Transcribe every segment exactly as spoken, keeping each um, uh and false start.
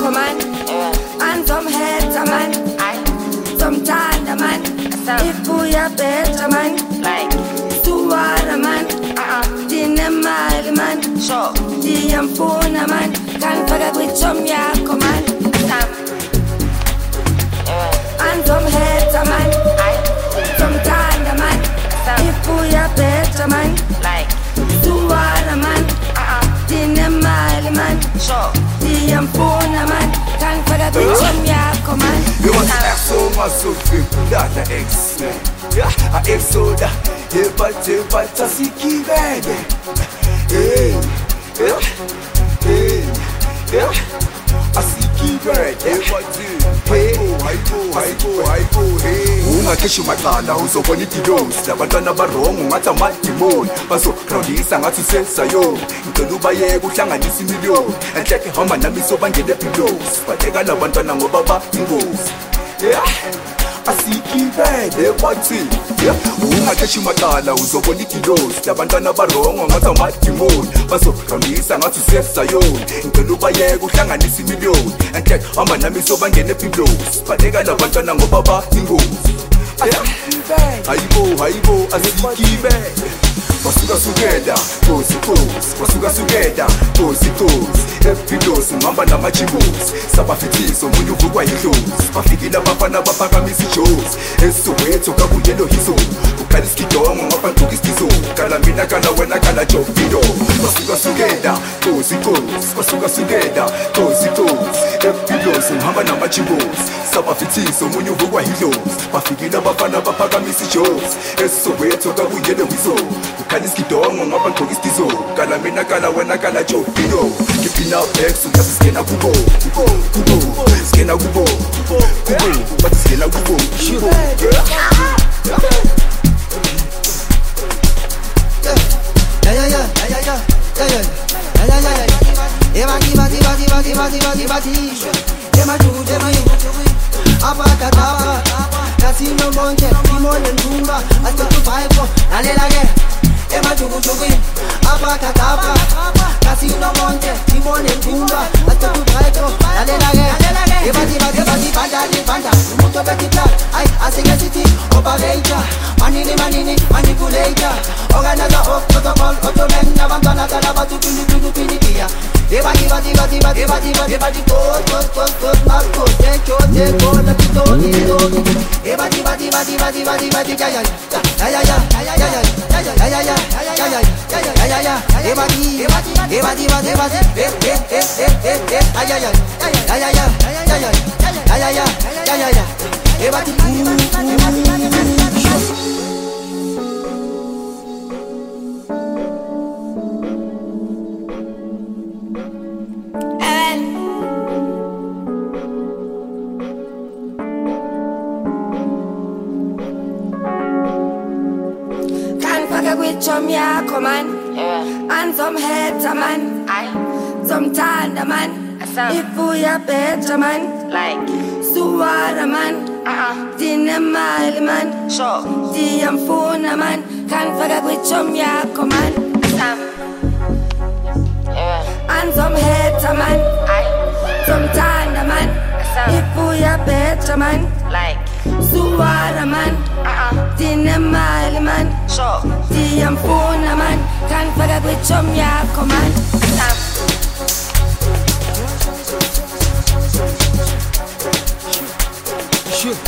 yako man, and some hater man, some tanda man, ibuya better man, suwara man, dinemali man, diyamfuna man, kanfaka kwichom yako man, and some hater man, some tanda man, ibuya better man, suwara man, dinemali man, diyamfuna man, kanfaka kwichom yako man. You want to act so much so big, that the ex, yeah, I ex soda, yeah, but yeah, but I see key baby, hey, yeah, hey, yeah, I see key baby, hey, I go, I go, I go, hey. Ungakeshi macala uzobona idilos labantwana barongo ngathi amadimoni bazokrowdisa ngathi usensayo ngicela ubayeke uhlanganisa imiliyoni enhleke hamba nami sobangene epilos bateka labantwana ngoba bayingozi yeah asikibele bathi yeah ungakeshi macala uzobona idilos labantwana barongo ngathi amadimoni bazokrowdisa ngathi usensayo ngicela ubayeke uhlanganisa imiliyoni enhleke hamba nami sobangene epilos bateka labantwana ngoba bayingozi Haibo, haibo, asikibe Wasuka sugeda, tosi tosi Wasuka sugeda, tosi tosi Epidos, ngamba na machibos Sabafitiso, munyuvu kwa hilos Bafikila bafana bapakamisi chos Eso weto kabuyelo hizo Ukaliski dongo, ngapa ntukistizo Kalamina kana wena kana chopido Wasuka sugeda, tosi tosi Wasuka sugeda, tosi tosi Epidos, ngamba na machibos Sabafitiso, munyuvu kwa hilos Bafikila bafana bapakamisi chos Eso weto kabuyelo hizo Ukaliski dongo, ngapa ntukistizo Kalamina kana wena kana chopido Kipina X, uyazi skena kubo Kubo, kubo, skena kubo Kubo, kubo, bati skena kubo Kubo, yeah, yeah, yeah, yeah, yeah, yeah, yeah, yeah, yeah, yeah, yeah. Eva, eva, eva, eva, eva, eva, eva, eva, jugu, eva, apa, katapa, casino, monte, timon, and tumba, I took to five, nale lage, eva, jugu, jugu, apa, katapa, casino, monte, timon, and tumba, I took to five, nale lage, eva, eva, eva, banda, banda, mucho petita, I, I sing a city, operator, manini, manini, manipulator, organizer of protocol, automen, navantana, talaba, to pini, pini, pini, pia. Eva, eva, eva, eva, eva, eva, eva, di cos, cos, cos, cos, marco, techo, techo, la pito, tito. Eva, eva, eva, eva, eva, eva, di ya ya ya ya ya ya ya ya ya ya ya ya ya ya ya ya Eva, eva, eva, eva, eva, eh eh eh eh eh eh ay ay ay ay ay ay ay ay ay ay ay ay Eva, Chom yako man, and some hater man, some tanda man, ibuya better man, suwara man, dinemali man, diyamfuna man, kanfaka kwichom yako man, and some hater man, some tanda man, ibuya better man, suwara man, dinemali man, diyamfuna man, kanfaka kwichom yako man. Sure.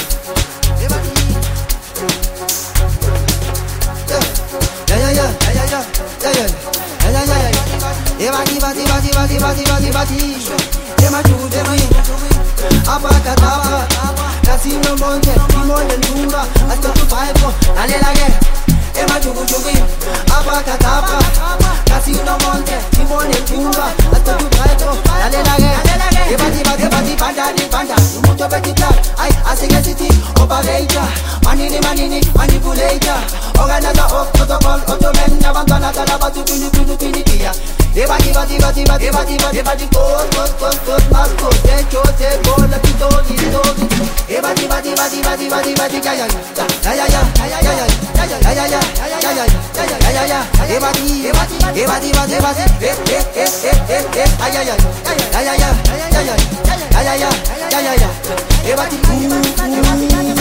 Yeah, yeah, yeah, yeah, yeah, yeah, yeah, yeah, yeah, yeah, yeah. Eva, eva, eva, eva, eva, eva, eva, eva, jugu, eva, apa, katapa, casino, monte, timon, and tumba, I took to five, nale lage, eva, jugu, jugu, apa, katapa, casino, monte, timon, and tumba, I took to five, nale lage, eva, eva, eva, banda, banda, mucho petita, I, I sing a city, operator, manini, manini, manipulator, organizer of protocol, automen, navantana, talaba, to pini, pini, pini, pia. Eva, eva, eva, eva, eva, eva, eva, di cos, cos, cos, cos, marco, techo, techo, la pito, tito. Eva, eva, eva, eva, eva, eva, di ya ya ya ya ya ya ya ya ya ya ya ya ya ya ya ya ya ya ya Ebati, ebati, ebati, ebati, eh, eh, eh, eh, eh, ay, ay, ay, ay, ay, ay, ay, ay, ay, ay, ay, ay, ay, ay, ebati,